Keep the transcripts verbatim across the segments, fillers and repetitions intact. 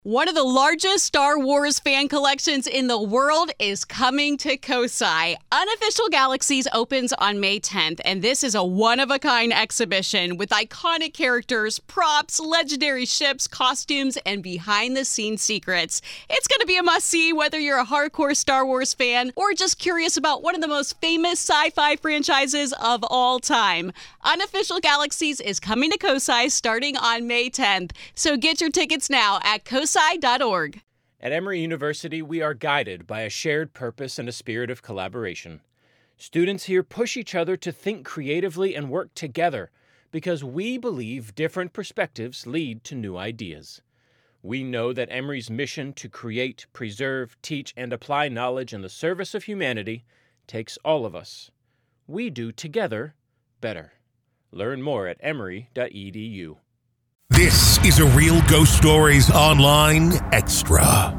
One of the largest Star Wars fan collections in the world is coming to Kosai. Unofficial Galaxies opens on May tenth, and this is a one-of-a-kind exhibition with iconic characters, props, legendary ships, costumes, and behind-the-scenes secrets. It's going to be a must-see whether you're a hardcore Star Wars fan or just curious about one of the most famous sci-fi franchises of all time. Unofficial Galaxies is coming to Kosai starting on May tenth, so get your tickets now at kosai dot org. At Emory University, we are guided by a shared purpose and a spirit of collaboration. Students here push each other to think creatively and work together because we believe different perspectives lead to new ideas. We know that Emory's mission to create, preserve, teach, and apply knowledge in the service of humanity takes all of us. We do together better. Learn more at emory dot e d u. This is a Real Ghost Stories Online Extra.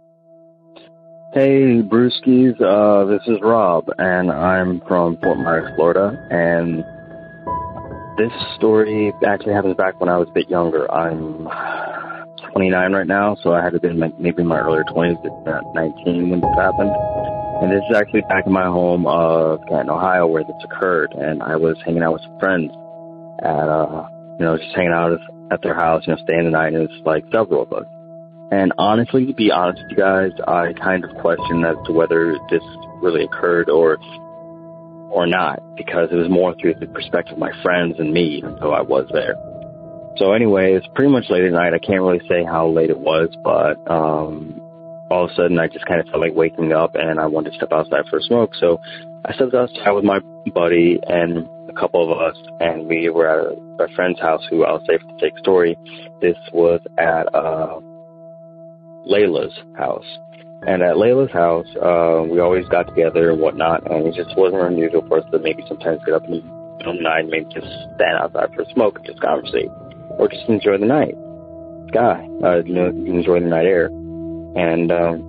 Hey, Brewskis, uh, this is Rob, and I'm from Fort Myers, Florida, and this story actually happens back when I was a bit younger. I'm twenty-nine right now, so I had to be in my, maybe in my earlier twenties, at nineteen when this happened. And this is actually back in my home of Canton, Ohio, where this occurred, and I was hanging out with some friends at, uh, you know, just hanging out at their house, you know, staying the night, and it was like several of us. And honestly, to be honest with you guys, I kind of question as to whether this really occurred or or not, because it was more through the perspective of my friends and me, even though I was there. So anyway, it's pretty much late at night. I can't really say how late it was, but um, all of a sudden I just kind of felt like waking up, and I wanted to step outside for a smoke. So I stepped outside with my buddy and a couple of us, and we were at a, a friend's house who I'll say for the sake of story, this was at uh, Layla's house. And at Layla's house, uh, we always got together and whatnot, and it just wasn't unusual for us to maybe sometimes get up in the middle of the night and maybe just stand outside for a smoke and just conversate, or just enjoy the night sky, uh, you know, enjoy the night air. And um,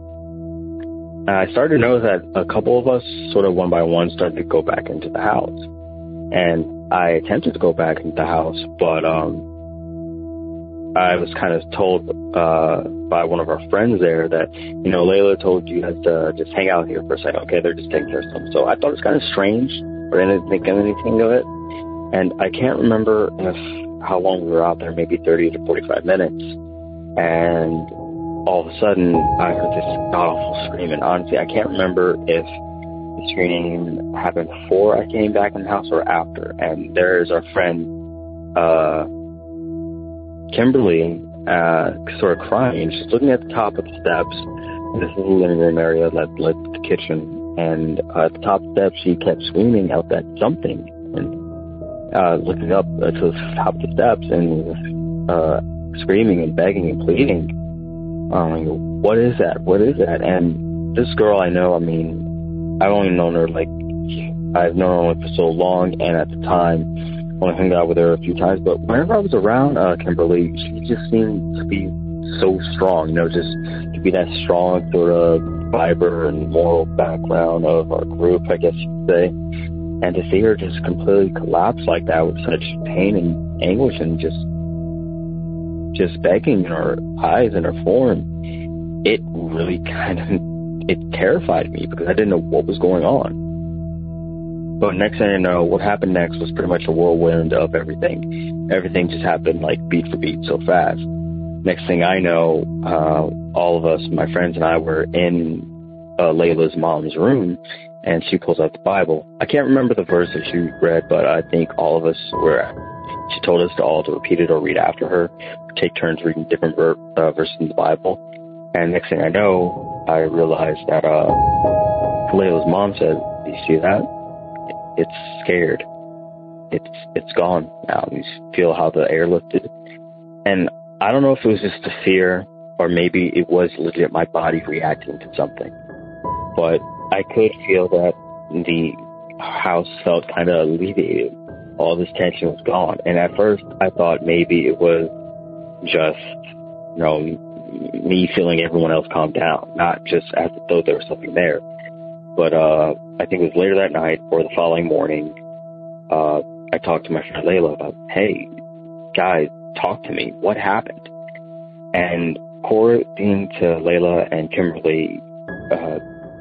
I started to notice that a couple of us, sort of one by one, started to go back into the house. And I attempted to go back into the house, but um, I was kind of told uh, by one of our friends there that, you know, Layla told you guys to just hang out here for a second. Okay, they're just taking care of something. So I thought it was kind of strange, but I didn't think anything of it. And I can't remember if how long we were out there, maybe thirty to forty-five minutes. And all of a sudden, I heard this god-awful scream. And honestly, I can't remember if the scream happened before I came back in the house or after. And there's our friend, uh, Kimberly, uh, sort of crying. She's looking at the top of the steps. This is the living room area that led to the kitchen. And uh, at the top of the steps, she kept screaming out that something. And uh, looking up uh, to the top of the steps and uh, screaming and begging and pleading. Um, what is that? What is that? And this girl I know, I mean, I've only known her, like, I've known her for so long, and at the time, only hung out with her a few times, but whenever I was around uh, Kimberly, she just seemed to be so strong, you know, just to be that strong sort of fiber and moral background of our group, I guess you'd say. And to see her just completely collapse like that with such pain and anguish and just just begging in her eyes and her form, it really kind of, it terrified me because I didn't know what was going on. But next thing I know, what happened next was pretty much a whirlwind of everything. Everything just happened like beat for beat so fast. Next thing I know, uh, all of us, my friends and I, were in uh, Layla's mom's room, and she pulls out the Bible. I can't remember the verse that she read, but I think all of us were, she told us to all to repeat it or read after her, take turns reading different ver- uh, verses in the Bible. And next thing I know, I realized that uh, Layla's mom said, "Do you see that? It's scared. It's it's gone now." You feel how the air lifted. And I don't know if it was just the fear or maybe it was legit my body reacting to something. But I could feel that the house felt kind of alleviated. All this tension was gone. And at first I thought maybe it was just, you know, me feeling everyone else calm down, not just as though there was something there. But uh, I think it was later that night or the following morning, uh, I talked to my friend Layla about, hey, guys, talk to me. What happened? And according to Layla and Kimberly, uh,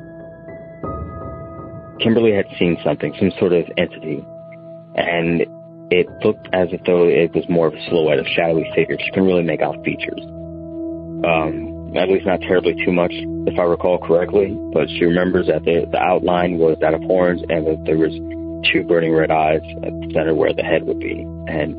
Kimberly had seen something, some sort of entity, and it looked as if though it was more of a silhouette, of shadowy figure. She couldn't really make out features. Um, at least not terribly too much, if I recall correctly, but she remembers that the, the outline was that of horns and that there was two burning red eyes at the center where the head would be. And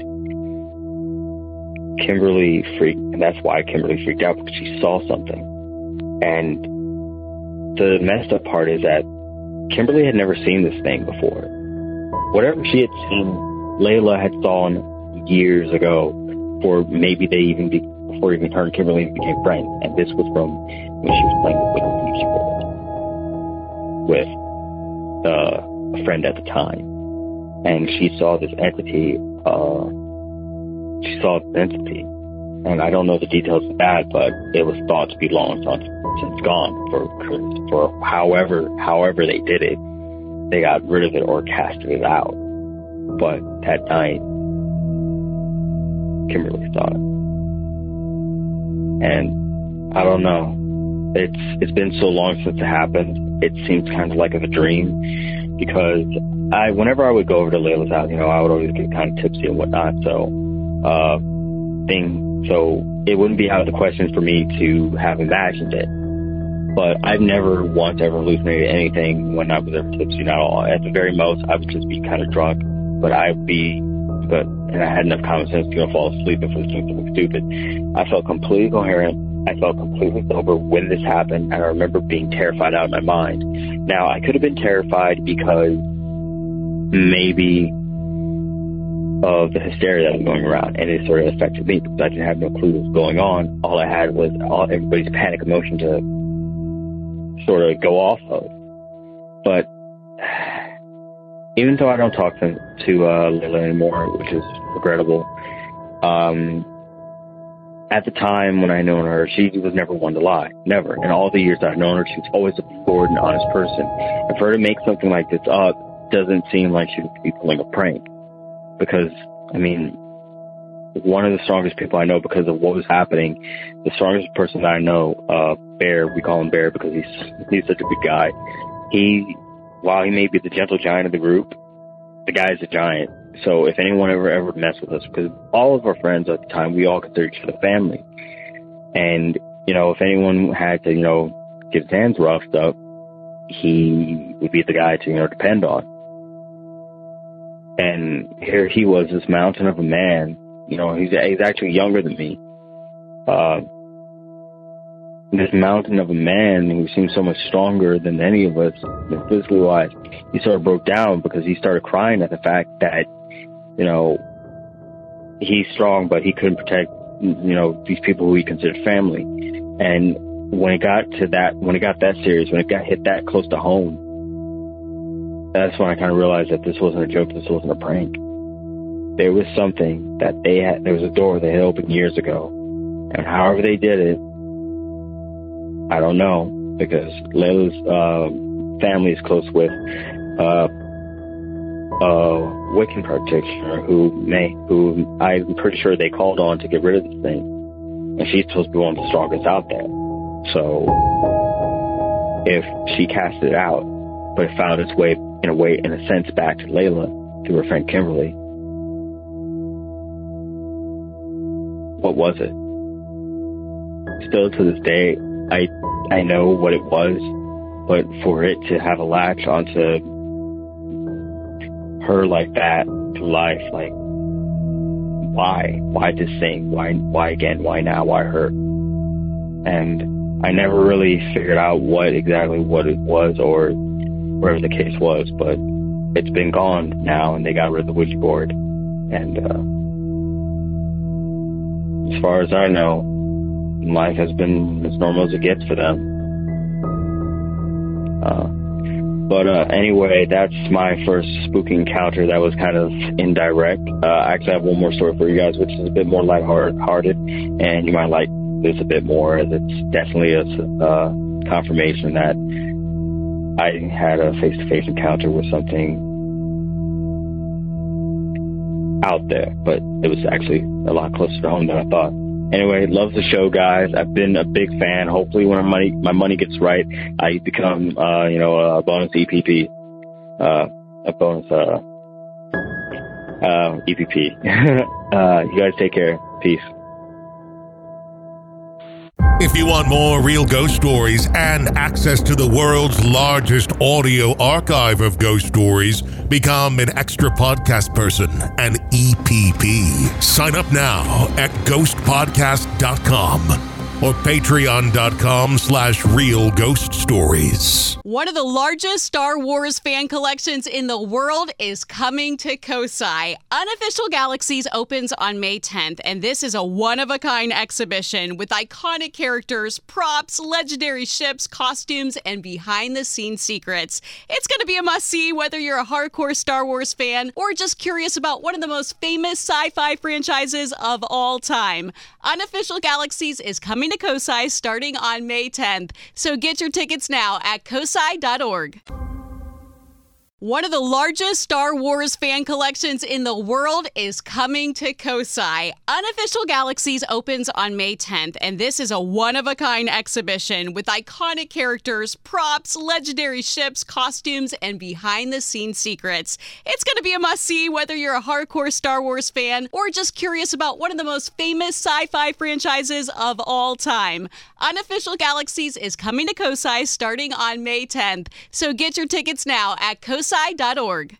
Kimberly freaked, and that's why Kimberly freaked out, because she saw something. And the messed up part is that Kimberly had never seen this thing before. Whatever she had seen, Layla had saw years ago, or maybe they even be, before even her and Kimberly became friends. And this was from when she was playing with the Ouija board with uh, a friend at the time. And she saw this entity, uh, she saw this entity. And I don't know the details of that, but it was thought to be long since gone for, for however, however they did it. They got rid of it or casted it out. But that night, Kimberly saw it. And I don't know. It's it's been so long since it happened. It seems kind of like of a dream, because I, whenever I would go over to Layla's house, you know, I would always get kind of tipsy and whatnot. So, uh, thing, so it wouldn't be out of the question for me to have imagined it. But I've never once ever hallucinated anything when I was ever tipsy, not at all. At the very most, I would just be kind of drunk, but I'd be, but, and I had enough common sense to go fall asleep if I was doing something stupid. I felt completely coherent. I felt completely sober when this happened, and I remember being terrified out of my mind. Now, I could have been terrified because maybe of the hysteria that was going around, and it sort of affected me because I didn't have no clue what was going on. All I had was all everybody's panic emotion to sort of go off of. But even though I don't talk to, to uh, Layla anymore, which is regrettable, um, at the time when I known her, she was never one to lie. Never. In all the years I've known her, she was always a forward and honest person. And for her to make something like this up doesn't seem like she would be pulling a prank. Because, I mean, one of the strongest people I know because of what was happening, the strongest person that I know, uh, Bear, we call him Bear because he's he's such a good guy. He, while he may be the gentle giant of the group, the guy is a giant. So if anyone ever ever messed with us, because all of our friends at the time, we all considered each other family. And, you know, if anyone had to, you know, get his hands roughed up, he would be the guy to, you know, depend on. And here he was, this mountain of a man. You know, he's he's actually younger than me. Uh, this mountain of a man who seemed so much stronger than any of us, physically wise, he sort of broke down because he started crying at the fact that, you know, he's strong, but he couldn't protect, you know, these people who he considered family. And when it got to that, when it got that serious, when it got hit that close to home, that's when I kind of realized that this wasn't a joke, this wasn't a prank. There was something that they had, there was a door they had opened years ago. And however they did it, I don't know, because Layla's uh, family is close with uh, a Wiccan practitioner who may, who I'm pretty sure they called on to get rid of this thing. And she's supposed to be one of the strongest out there. So if she cast it out, but it found its way, in a way, in a sense, back to Layla through her friend Kimberly, what was it? Still to this day, I I know what it was, but for it to have a latch onto her like that, to life, like, why? Why this thing? Why, why again? Why now? Why her? And I never really figured out what exactly what it was or whatever the case was, but it's been gone now, and they got rid of the Ouija board. And uh, as far as I know, life has been as normal as it gets for them. Uh, but uh, anyway, that's my first spooky encounter that was kind of indirect. Uh, I actually have one more story for you guys, which is a bit more lighthearted, and you might like this a bit more, as it's definitely a uh, confirmation that I had a face-to-face encounter with something out there, but it was actually a lot closer to home than I thought. Anyway, love the show, guys. I've been a big fan. Hopefully, when my money my money gets right, I become uh, you know a bonus E P P, uh, a bonus uh, uh, E P P. uh, you guys take care. Peace. If you want more real ghost stories and access to the world's largest audio archive of ghost stories, become an extra podcast person, an E P P. Sign up now at ghost podcast dot com or patreon.com slash real ghost stories. One of the largest Star Wars fan collections in the world is coming to Kosai. Unofficial Galaxies opens on May tenth, and this is a one-of-a-kind exhibition with iconic characters, props, legendary ships, costumes, and behind-the-scenes secrets. It's going to be a must-see whether you're a hardcore Star Wars fan or just curious about one of the most famous sci-fi franchises of all time. Unofficial Galaxies is coming to Kosai starting on May tenth, so get your tickets now at kosai dot org. One of the largest Star Wars fan collections in the world is coming to Kosai. Unofficial Galaxies opens on May tenth, and this is a one-of-a-kind exhibition with iconic characters, props, legendary ships, costumes, and behind-the-scenes secrets. It's going to be a must-see whether you're a hardcore Star Wars fan or just curious about one of the most famous sci-fi franchises of all time. Unofficial Galaxies is coming to Kosai starting on May tenth, so get your tickets now at kosai dot org.